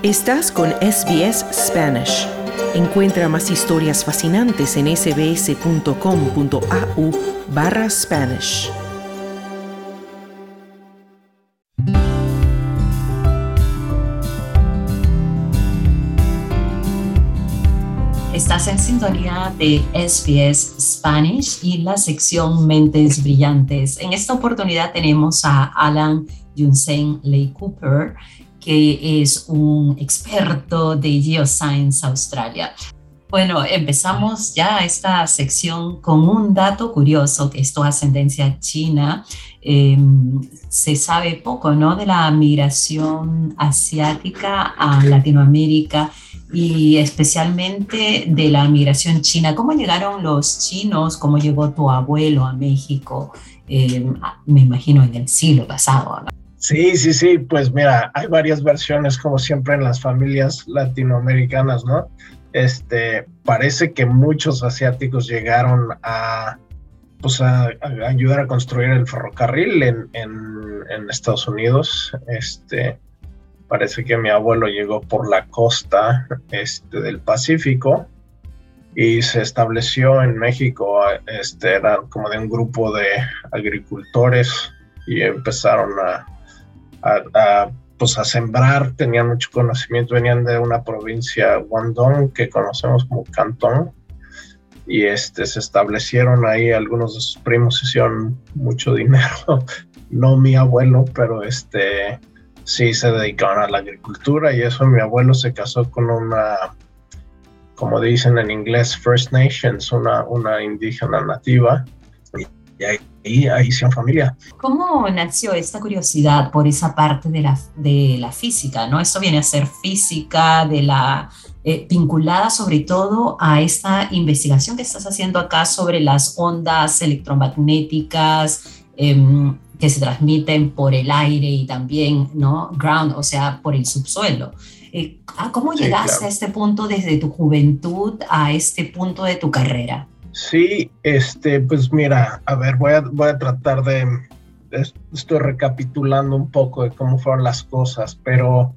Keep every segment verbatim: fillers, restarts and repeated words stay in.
Estás con S B S Spanish. Encuentra más historias fascinantes en sbs.com.au barra Spanish. Estás en sintonía de S B S Spanish y la sección Mentes Brillantes. En esta oportunidad tenemos a Alan Yunsen Ley Cooper, que es un experto de Geoscience Australia. Bueno, empezamos ya esta sección con un dato curioso, que es tu ascendencia china. Eh, se sabe poco, ¿no?, de la migración asiática a Latinoamérica y especialmente de la migración china. ¿Cómo llegaron los chinos? ¿Cómo llegó tu abuelo a México? Eh, me imagino en el siglo pasado, ¿no? Sí, sí, sí, pues mira, hay varias versiones como siempre en las familias latinoamericanas, ¿no? Este, parece que muchos asiáticos llegaron a, pues a, a ayudar a construir el ferrocarril en, en, en Estados Unidos. Este, parece que mi abuelo llegó por la costa este, del Pacífico y se estableció en México. Este, era como de un grupo de agricultores y empezaron a A, a, pues a sembrar, tenían mucho conocimiento, venían de una provincia, Guangdong, que conocemos como Cantón, y este, se establecieron ahí. Algunos de sus primos hicieron mucho dinero, no mi abuelo, pero este, sí se dedicaban a la agricultura, y eso. Mi abuelo se casó con una, como dicen en inglés, First Nations, una, una indígena nativa, y, y ahí Y ahí hicieron familia. ¿Cómo nació esta curiosidad por esa parte de la, de la física, ¿no? Esto viene a ser física de la, eh, vinculada sobre todo a esta investigación que estás haciendo acá sobre las ondas electromagnéticas eh, que se transmiten por el aire y también, ¿no?, ground, o sea, por el subsuelo. Eh, ¿Cómo Sí, llegaste claro. a este punto desde tu juventud a este punto de tu carrera? Sí, este, pues mira, a ver, voy a, voy a tratar de, de, estoy recapitulando un poco de cómo fueron las cosas, pero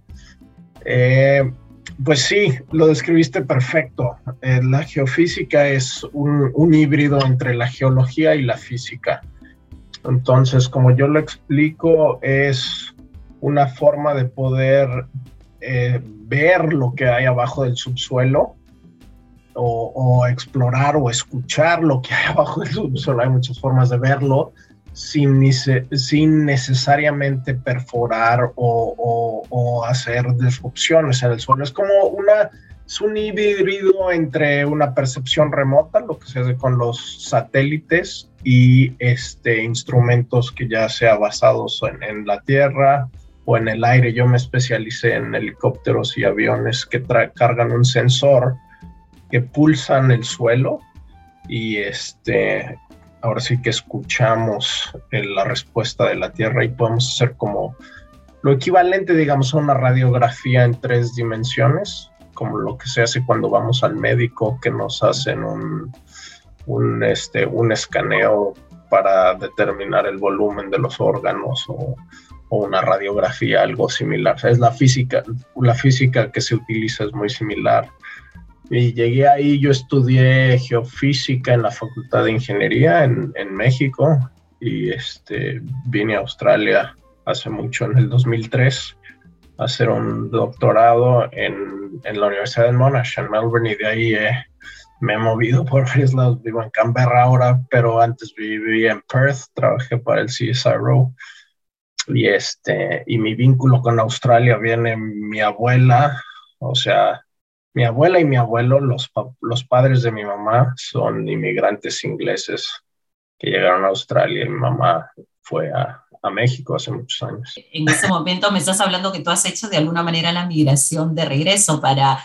eh, pues sí, lo describiste perfecto. Eh, la geofísica es un, un híbrido entre la geología y la física. Entonces, como yo lo explico, es una forma de poder eh, ver lo que hay abajo del subsuelo, O, o explorar o escuchar lo que hay abajo del subsuelo. Hay muchas formas de verlo sin, sin necesariamente perforar o, o, o hacer disrupciones en el suelo. Es como una, es un híbrido entre una percepción remota, lo que se hace con los satélites, y este, instrumentos que ya sea basados en, en la tierra o en el aire. Yo me especialicé en helicópteros y aviones que tra- cargan un sensor que pulsan el suelo, y este, ahora sí que escuchamos eh, la respuesta de la Tierra, y podemos hacer como lo equivalente, digamos, a una radiografía en tres dimensiones, como lo que se hace cuando vamos al médico, que nos hacen un, un, este, un escaneo para determinar el volumen de los órganos, o, o una radiografía, algo similar. O sea, es la física, la física que se utiliza es muy similar. Y llegué ahí, yo estudié geofísica en la Facultad de Ingeniería en, en México, y este, vine a Australia hace mucho, en el dos mil tres, a hacer un doctorado en, en la Universidad de Monash, en Melbourne, y de ahí eh, me he movido por varios lados. Vivo en Canberra ahora, pero antes vivía en Perth, trabajé para el C S I R O, y, este, y mi vínculo con Australia viene mi abuela, o sea, mi abuela y mi abuelo, los, los padres de mi mamá, son inmigrantes ingleses que llegaron a Australia, y mi mamá fue a, a México hace muchos años. En ese momento me estás hablando que tú has hecho de alguna manera la migración de regreso para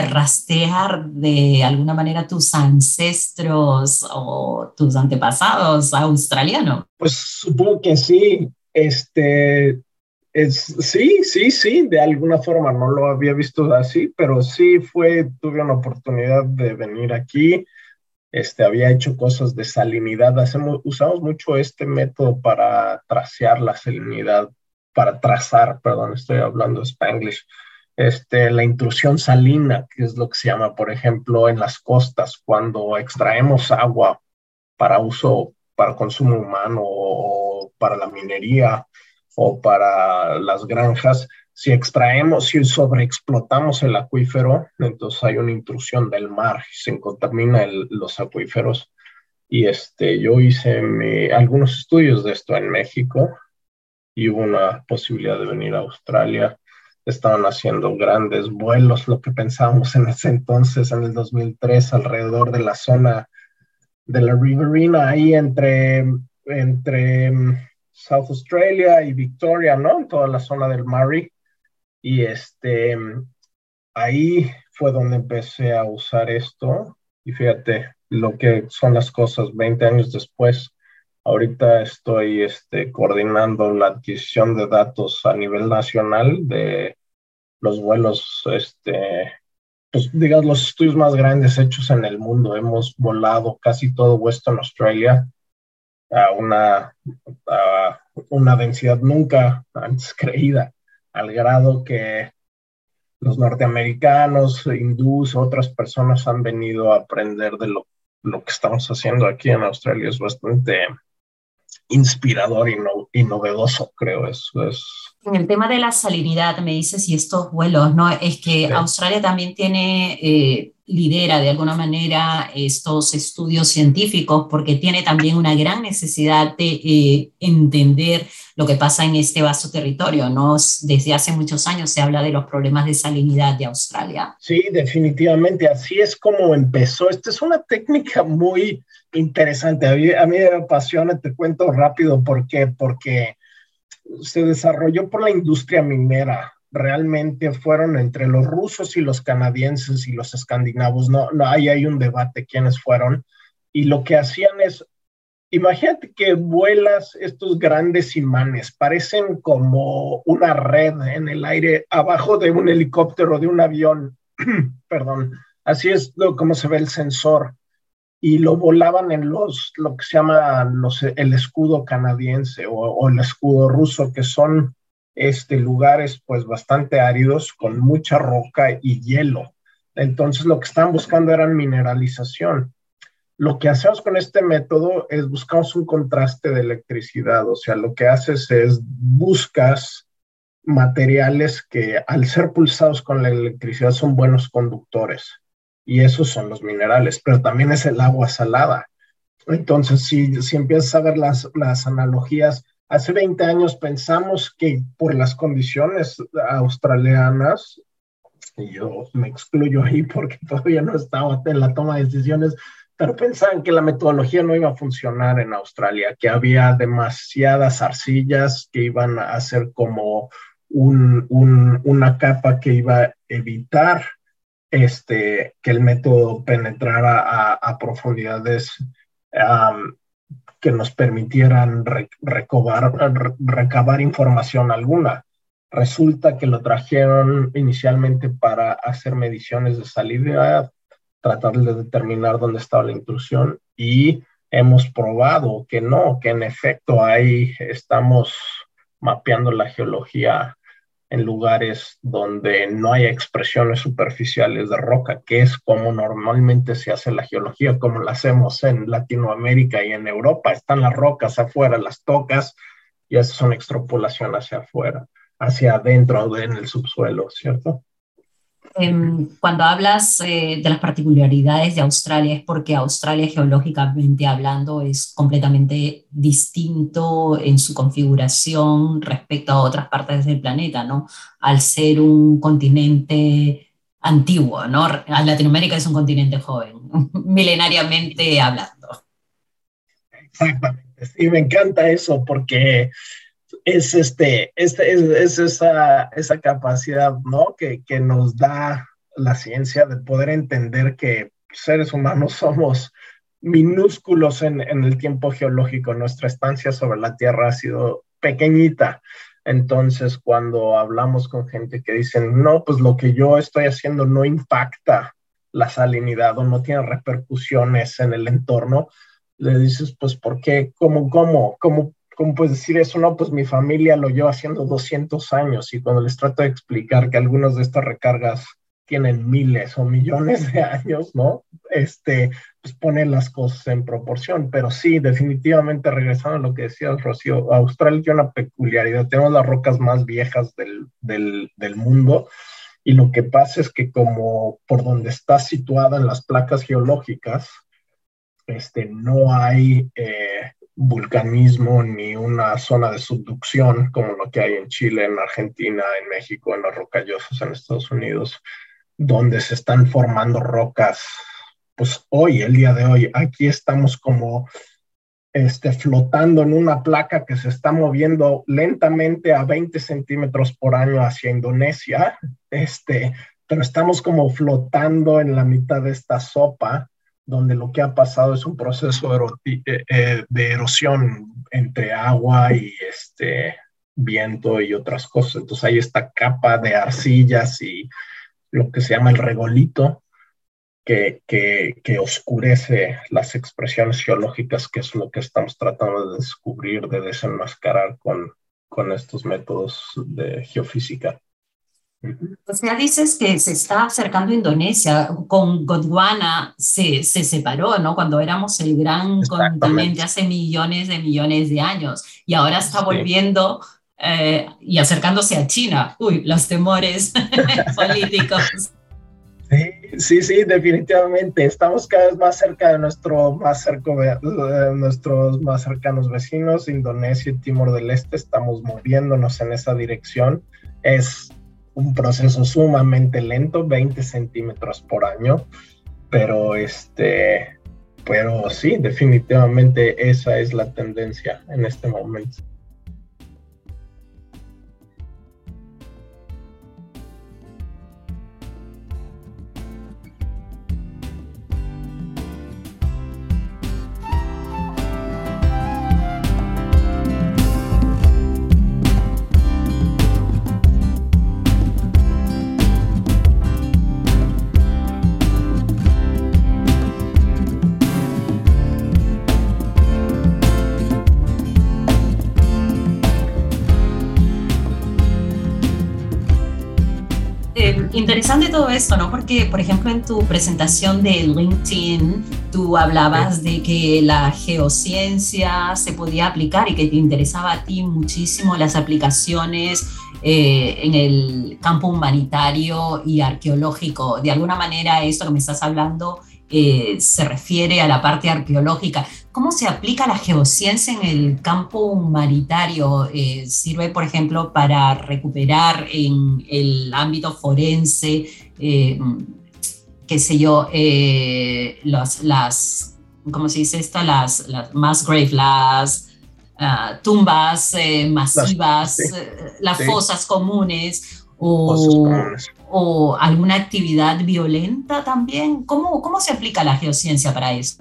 rastrear de alguna manera tus ancestros o tus antepasados australianos. Pues supongo que sí. Este... Es, sí, sí, sí, de alguna forma no lo había visto así, pero sí fue, tuve una oportunidad de venir aquí. Este, había hecho cosas de salinidad. Hacemos, usamos mucho este método para tracear la salinidad, para trazar, perdón, estoy hablando Spanglish, este, la intrusión salina, que es lo que se llama, por ejemplo, en las costas, cuando extraemos agua para uso, para consumo humano o para la minería o para las granjas. Si extraemos, si sobreexplotamos el acuífero, entonces hay una intrusión del mar, se contaminan los acuíferos. Y este, yo hice mi, algunos estudios de esto en México y hubo una posibilidad de venir a Australia. Estaban haciendo grandes vuelos, lo que pensábamos en ese entonces, en el dos mil tres, alrededor de la zona de la Riverina, ahí entre, entre South Australia y Victoria, ¿no? En toda la zona del Murray. Y este, ahí fue donde empecé a usar esto. Y fíjate lo que son las cosas veinte años después. Ahorita estoy este, coordinando la adquisición de datos a nivel nacional de los vuelos, este, pues digamos, los estudios más grandes hechos en el mundo. Hemos volado casi todo Western Australia a una, a una densidad nunca antes creída, al grado que los norteamericanos, hindús, otras personas han venido a aprender de lo, lo que estamos haciendo aquí en Australia. Es bastante inspirador y, no, y novedoso, creo. Eso es. En el tema de la salinidad, me dices, y estos vuelos, ¿no? Es que sí. Australia también tiene, eh, lidera de alguna manera estos estudios científicos porque tiene también una gran necesidad de eh, entender lo que pasa en este vasto territorio, ¿no? Desde hace muchos años se habla de los problemas de salinidad de Australia. Sí, definitivamente, así es como empezó. Esta es una técnica muy interesante. A mí, a mí me apasiona, te cuento rápido por qué, porque se desarrolló por la industria minera. Realmente fueron entre los rusos y los canadienses y los escandinavos. No, no, ahí hay un debate quiénes fueron. Y lo que hacían es, imagínate que vuelas estos grandes imanes, parecen como una red en el aire abajo de un helicóptero, de un avión. Perdón, así es lo, como se ve el sensor. Y lo volaban en los, lo que se llama los, el escudo canadiense o, o el escudo ruso, que son este, lugares pues bastante áridos con mucha roca y hielo. Entonces lo que estaban buscando era mineralización. Lo que hacemos con este método es buscamos un contraste de electricidad, o sea, lo que haces es buscas materiales que al ser pulsados con la electricidad son buenos conductores. Y esos son los minerales, pero también es el agua salada. Entonces, si, si empiezas a ver las, las analogías, hace veinte años pensamos que por las condiciones australianas, y yo me excluyo ahí porque todavía no estaba en la toma de decisiones, pero pensaban que la metodología no iba a funcionar en Australia, que había demasiadas arcillas que iban a hacer como un, un, una capa que iba a evitar Este, que el método penetrara a, a profundidades um, que nos permitieran re, recabar, re, recabar información alguna. Resulta que lo trajeron inicialmente para hacer mediciones de salinidad, tratar de determinar dónde estaba la intrusión, y hemos probado que no, que en efecto ahí estamos mapeando la geología en lugares donde no hay expresiones superficiales de roca, que es como normalmente se hace la geología, como la hacemos en Latinoamérica y en Europa. Están las rocas afuera, las tocas, y eso es una extrapolación hacia afuera, hacia adentro en el subsuelo, ¿cierto? Cuando hablas eh, de las particularidades de Australia, es porque Australia geológicamente hablando es completamente distinto en su configuración respecto a otras partes del planeta, ¿no? Al ser un continente antiguo, ¿no? Latinoamérica es un continente joven, milenariamente hablando. Exactamente, sí, me encanta eso porque es, este, este, es, es esa, esa capacidad, ¿no? que, que nos da la ciencia de poder entender que seres humanos somos minúsculos en, en el tiempo geológico. Nuestra estancia sobre la Tierra ha sido pequeñita. Entonces, cuando hablamos con gente que dicen, no, pues lo que yo estoy haciendo no impacta la salinidad o no tiene repercusiones en el entorno, le dices, pues, ¿por qué? ¿Cómo, cómo, cómo ¿cómo puedes decir eso? No, pues mi familia lo lleva haciendo doscientos años, y cuando les trato de explicar que algunas de estas recargas tienen miles o millones de años, ¿no? Este, pues ponen las cosas en proporción. Pero sí, definitivamente, regresando a lo que decías, Rocío, Australia tiene una peculiaridad. Tenemos las rocas más viejas del, del, del mundo, y lo que pasa es que como por donde está situada en las placas geológicas, este, no hay eh, vulcanismo ni una zona de subducción como lo que hay en Chile, en Argentina, en México, en los rocallosos en Estados Unidos, donde se están formando rocas. Pues hoy, el día de hoy, aquí estamos como este, flotando en una placa que se está moviendo lentamente a veinte centímetros por año hacia Indonesia, este, pero estamos como flotando en la mitad de esta sopa, donde lo que ha pasado es un proceso eroti- eh, de erosión entre agua y este, viento y otras cosas. Entonces hay esta capa de arcillas y lo que se llama el regolito, que, que, que oscurece las expresiones geológicas, que es lo que estamos tratando de descubrir, de desenmascarar con, con estos métodos de geofísica. O sea, dices que se está acercando a Indonesia. Con Gondwana se, se separó, ¿no? Cuando éramos el gran continente hace millones de millones de años, y ahora está sí. volviendo eh, y acercándose a China. Uy, los temores políticos. Sí, sí, sí, definitivamente. Estamos cada vez más cerca de nuestro más cerco, de, de nuestros más cercanos vecinos, Indonesia y Timor del Este. Estamos moviéndonos en esa dirección. Es un proceso sumamente lento, veinte centímetros por año, pero este, pero sí, definitivamente esa es la tendencia en este momento. Interesante todo esto, ¿no? Porque, por ejemplo, en tu presentación de LinkedIn, tú hablabas de que la geociencia se podía aplicar y que te interesaba a ti muchísimo las aplicaciones eh, en el campo humanitario y arqueológico. De alguna manera, esto que me estás hablando eh, se refiere a la parte arqueológica. ¿Cómo se aplica la geociencia en el campo humanitario? Eh, ¿Sirve, por ejemplo, para recuperar en el ámbito forense, eh, qué sé yo, eh, los, las, ¿cómo se dice esto? Las, las mass grave, las uh, tumbas eh, masivas, las, sí, eh, las sí. fosas comunes, o, o alguna actividad violenta también? ¿Cómo, cómo se aplica la geociencia para eso?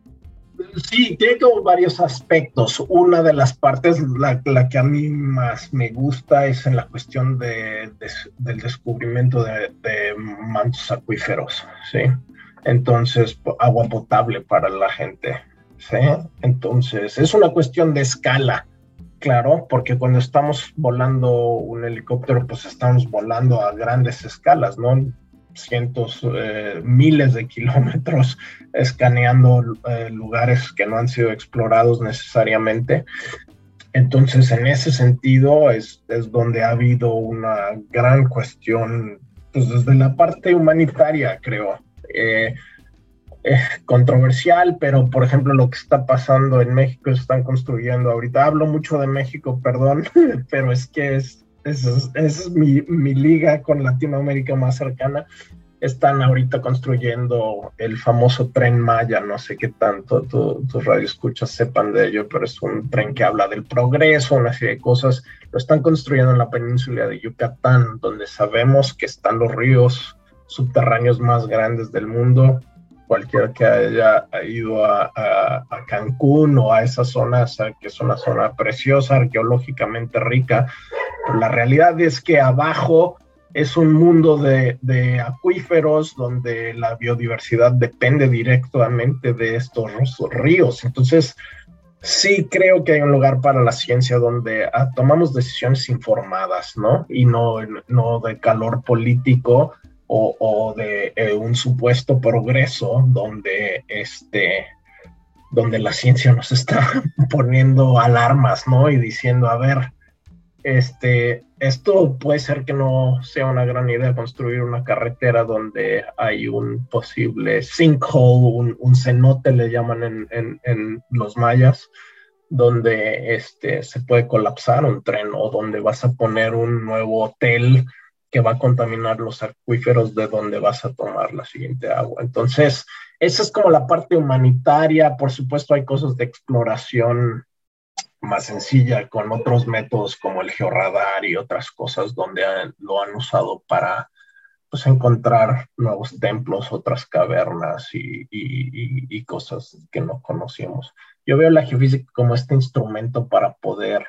Sí, tiene como varios aspectos. Una de las partes, la, la que a mí más me gusta, es en la cuestión de, de, del descubrimiento de, de mantos acuíferos, ¿sí? Entonces, agua potable para la gente, ¿sí? Entonces, es una cuestión de escala, claro, porque cuando estamos volando un helicóptero, pues estamos volando a grandes escalas, ¿no? Cientos, eh, miles de kilómetros escaneando eh, lugares que no han sido explorados necesariamente. Entonces, en ese sentido es, es donde ha habido una gran cuestión, pues desde la parte humanitaria, creo, eh, eh, controversial, pero por ejemplo lo que está pasando en México, se están construyendo ahorita, hablo mucho de México, perdón, pero es que es Esa es, es mi, mi liga con Latinoamérica más cercana. Están ahorita construyendo el famoso Tren Maya, no sé qué tanto tu, tus radioescuchas sepan de ello, pero es un tren que habla del progreso, una serie de cosas. Lo están construyendo en la península de Yucatán, donde sabemos que están los ríos subterráneos más grandes del mundo. Cualquiera que haya ido a, a, a Cancún o a esa zona, sabe que es una zona preciosa, arqueológicamente rica. Pero la realidad es que abajo es un mundo de, de acuíferos donde la biodiversidad depende directamente de estos ríos. Entonces, Sí, creo que hay un lugar para la ciencia donde ah, tomamos decisiones informadas, ¿no? Y no, no de calor político o, o de eh, un supuesto progreso donde, este, donde la ciencia nos está poniendo alarmas, ¿no? Y diciendo, a ver, este, esto puede ser que no sea una gran idea construir una carretera donde hay un posible sinkhole, un, un cenote le llaman en, en, en los mayas, donde este, se puede colapsar un tren o donde vas a poner un nuevo hotel que va a contaminar los acuíferos de donde vas a tomar la siguiente agua. Entonces, esa es como la parte humanitaria. Por supuesto, hay cosas de exploración más sencilla con otros métodos como el georradar y otras cosas donde han, lo han usado para pues, encontrar nuevos templos, otras cavernas y, y, y, y cosas que no conocíamos. Yo veo la geofísica como este instrumento para poder,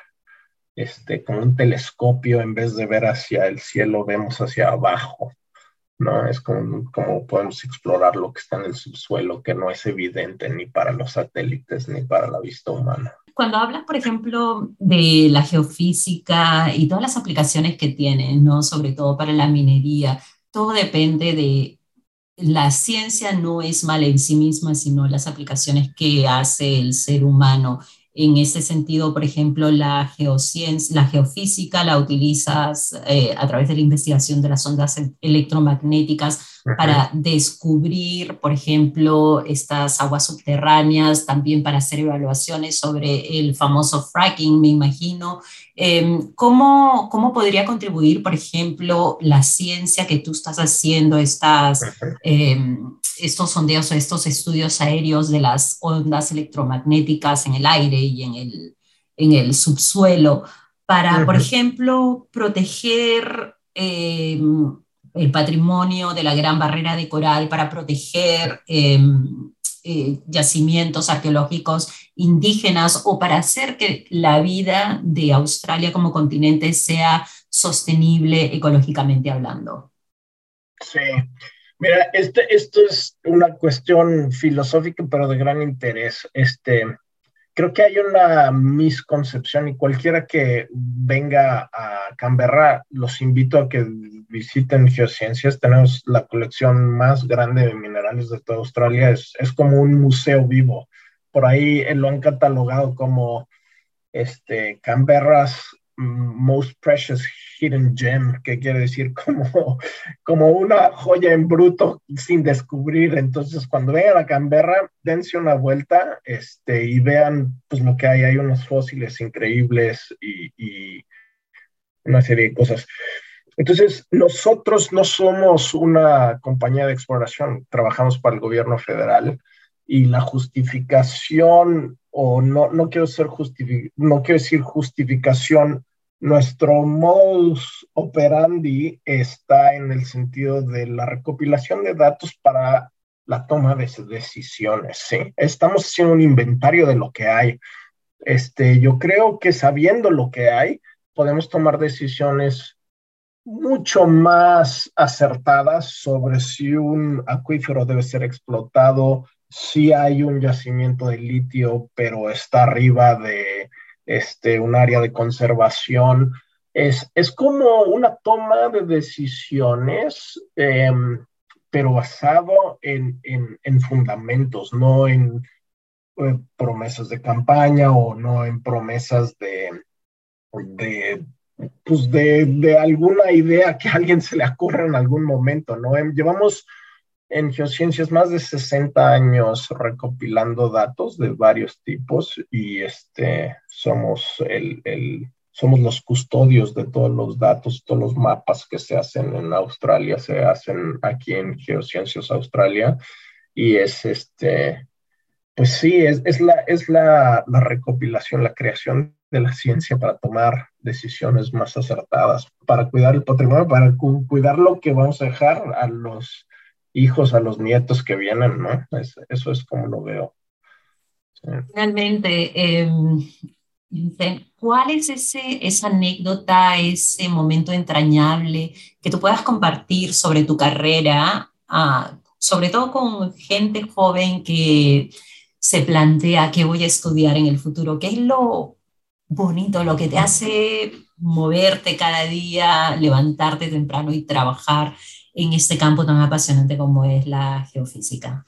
este, con un telescopio, en vez de ver hacia el cielo, vemos hacia abajo, ¿no? Es como, como podemos explorar lo que está en el subsuelo, que no es evidente ni para los satélites ni para la vista humana. Cuando hablas, por ejemplo, de la geofísica y todas las aplicaciones que tiene, ¿no? Sobre todo para la minería, todo depende de la ciencia, no es mala en sí misma, sino las aplicaciones que hace el ser humano. En ese sentido, por ejemplo, la geociencia, la geofísica la utilizas eh, a través de la investigación de las ondas electromagnéticas uh-huh. para descubrir, por ejemplo, estas aguas subterráneas, también para hacer evaluaciones sobre el famoso fracking, me imagino. Eh, ¿cómo, ¿Cómo podría contribuir, por ejemplo, la ciencia que tú estás haciendo, estas... Uh-huh. eh, estos sondeos o estos estudios aéreos de las ondas electromagnéticas en el aire y en el, en el subsuelo para, uh-huh. por ejemplo, proteger eh, el patrimonio de la Gran Barrera de Coral, para proteger eh, eh, yacimientos arqueológicos indígenas o para hacer que la vida de Australia como continente sea sostenible ecológicamente hablando? Sí. Mira, este, esto es una cuestión filosófica, pero de gran interés. Este, creo que hay una misconcepción y cualquiera que venga a Canberra, los invito a que visiten Geociencias. Tenemos la colección más grande de minerales de toda Australia. Es, es como un museo vivo. Por ahí eh, lo han catalogado como este, Canberra's Most Precious Hidden Gem, que quiere decir como, como una joya en bruto sin descubrir. Entonces, cuando vengan a Canberra, dense una vuelta este, y vean pues, lo que hay. Hay unos fósiles increíbles y, y una serie de cosas. Entonces, nosotros no somos una compañía de exploración, trabajamos para el gobierno federal y la justificación, o no, no quiero ser justific- no quiero decir justificación, nuestro modus operandi está en el sentido de la recopilación de datos para la toma de decisiones, ¿sí? Estamos haciendo un inventario de lo que hay. Este, yo creo que sabiendo lo que hay, podemos tomar decisiones mucho más acertadas sobre si un acuífero debe ser explotado, si hay un yacimiento de litio, pero está arriba de este, un área de conservación. Es, es como una toma de decisiones, eh, pero basado en, en, en fundamentos, no en eh, promesas de campaña o no en promesas de, de pues de, de alguna idea que a alguien se le ocurra en algún momento, ¿no? Llevamos en Geociencias más de sesenta años recopilando datos de varios tipos y este, somos, el, el, somos los custodios de todos los datos, todos los mapas que se hacen en Australia, se hacen aquí en Geociencias Australia y es este, pues sí, es, es, la, es la, la recopilación, la creación de la ciencia para tomar decisiones más acertadas, para cuidar el patrimonio, para cu- cuidar lo que vamos a dejar a los hijos, a los nietos que vienen, ¿no? Es, eso es como lo veo. Sí. Finalmente, eh, ¿cuál es ese, esa anécdota, ese momento entrañable que tú puedas compartir sobre tu carrera, ah, sobre todo con gente joven que se plantea qué voy a estudiar en el futuro, qué es lo bonito, lo que te hace moverte cada día, levantarte temprano y trabajar en este campo tan apasionante como es la geofísica.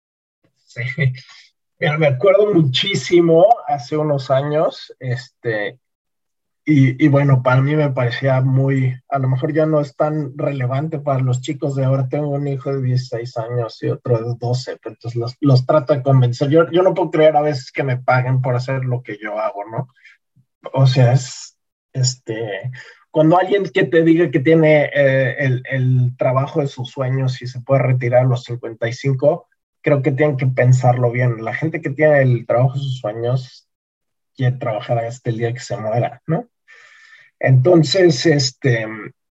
Sí, mira, me acuerdo muchísimo hace unos años, este, y, y bueno, para mí me parecía muy, a lo mejor ya no es tan relevante para los chicos de ahora. Tengo un hijo de dieciséis años y otro de doce, pero entonces los, los trato de convencer. Yo, yo no puedo creer a veces que me paguen por hacer lo que yo hago, ¿no? O sea, es, este, cuando alguien que te diga que tiene eh, el, el trabajo de sus sueños y se puede retirar a los cincuenta y cinco, creo que tienen que pensarlo bien. La gente que tiene el trabajo de sus sueños quiere trabajar hasta el día que se muera, ¿no? Entonces, este,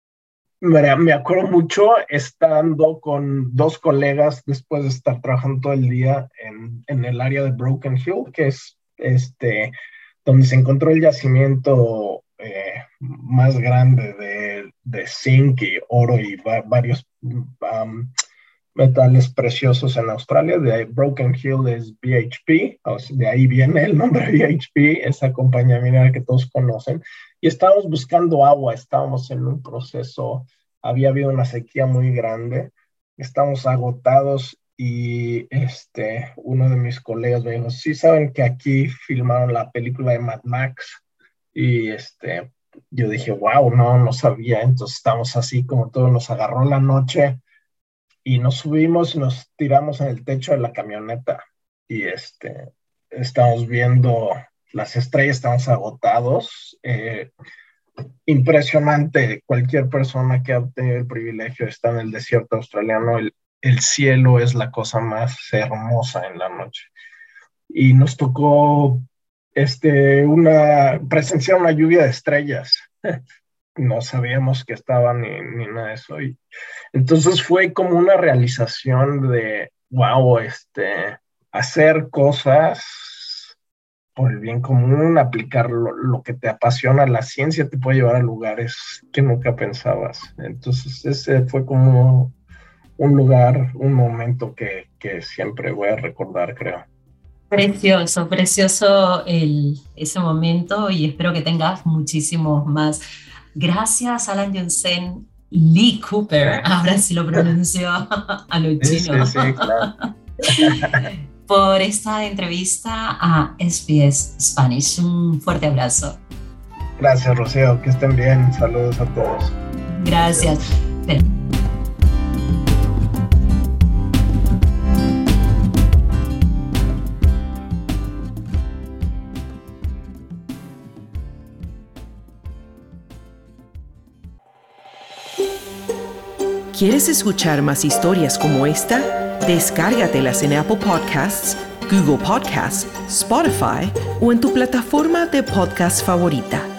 me, me acuerdo mucho estando con dos colegas después de estar trabajando todo el día en, en el área de Broken Hill, que es este, donde se encontró el yacimiento eh, más grande de, de zinc y oro y va, varios um, metales preciosos en Australia. De Broken Hill es B H P, o sea, de ahí viene el nombre B H P, esa compañía minera que todos conocen, y estábamos buscando agua, estábamos en un proceso, había habido una sequía muy grande, estábamos agotados, y este, uno de mis colegas me dijo, sí saben que aquí filmaron la película de Mad Max, y este, yo dije, wow, no, no sabía. Entonces estábamos así como todo, nos agarró la noche, y nos subimos y nos tiramos en el techo de la camioneta y este, estamos viendo las estrellas, estamos agotados. Eh, impresionante, cualquier persona que ha tenido el privilegio de estar en el desierto australiano, el, el cielo es la cosa más hermosa en la noche. Y nos tocó este, una, presenciar una lluvia de estrellas. No sabíamos que estaba ni, ni nada de eso. Y entonces fue como una realización de, wow, este, hacer cosas por el bien común, aplicar lo, lo que te apasiona. La ciencia te puede llevar a lugares que nunca pensabas. Entonces ese fue como un lugar, un momento que, que siempre voy a recordar, creo. Precioso, precioso el, ese momento, y espero que tengas muchísimos más. Gracias, Alan Yunsen Lee Cooper, ahora sí lo pronuncio a lo chino, sí, sí, claro. por esta entrevista a S B S Spanish. Un fuerte abrazo. Gracias, Rocío, que estén bien. Saludos a todos. Gracias. Pero... ¿Quieres escuchar más historias como esta? Descárgatelas en Apple Podcasts, Google Podcasts, Spotify o en tu plataforma de podcast favorita.